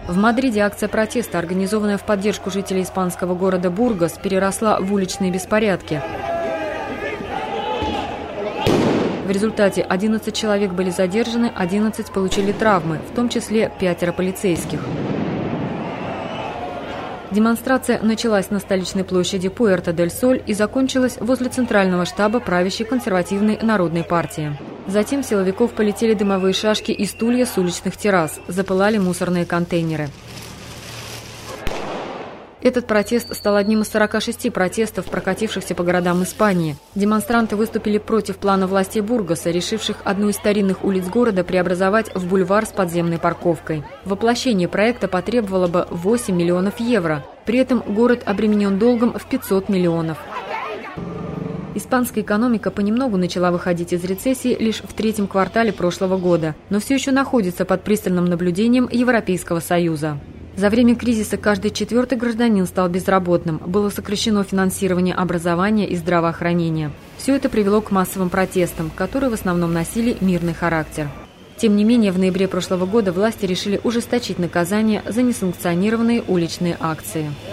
В Мадриде акция протеста, организованная в поддержку жителей испанского города Бургос, переросла в уличные беспорядки. В результате 11 человек были задержаны, 11 получили травмы, в том числе 5 полицейских. Демонстрация началась на столичной площади Пуэрто-дель-Соль и закончилась возле центрального штаба правящей консервативной народной партии. Затем силовиков полетели дымовые шашки и стулья с уличных террас, запылали мусорные контейнеры. Этот протест стал одним из 46 протестов, прокатившихся по городам Испании. Демонстранты выступили против плана властей Бургоса, решивших одну из старинных улиц города преобразовать в бульвар с подземной парковкой. Воплощение проекта потребовало бы 8 миллионов евро. При этом город обременен долгом в 500 миллионов. Испанская экономика понемногу начала выходить из рецессии лишь в третьем квартале прошлого года, но все еще находится под пристальным наблюдением Европейского Союза. За время кризиса каждый 4-й гражданин стал безработным, было сокращено финансирование образования и здравоохранения. Все это привело к массовым протестам, которые в основном носили мирный характер. Тем не менее, в ноябре прошлого года власти решили ужесточить наказание за несанкционированные уличные акции.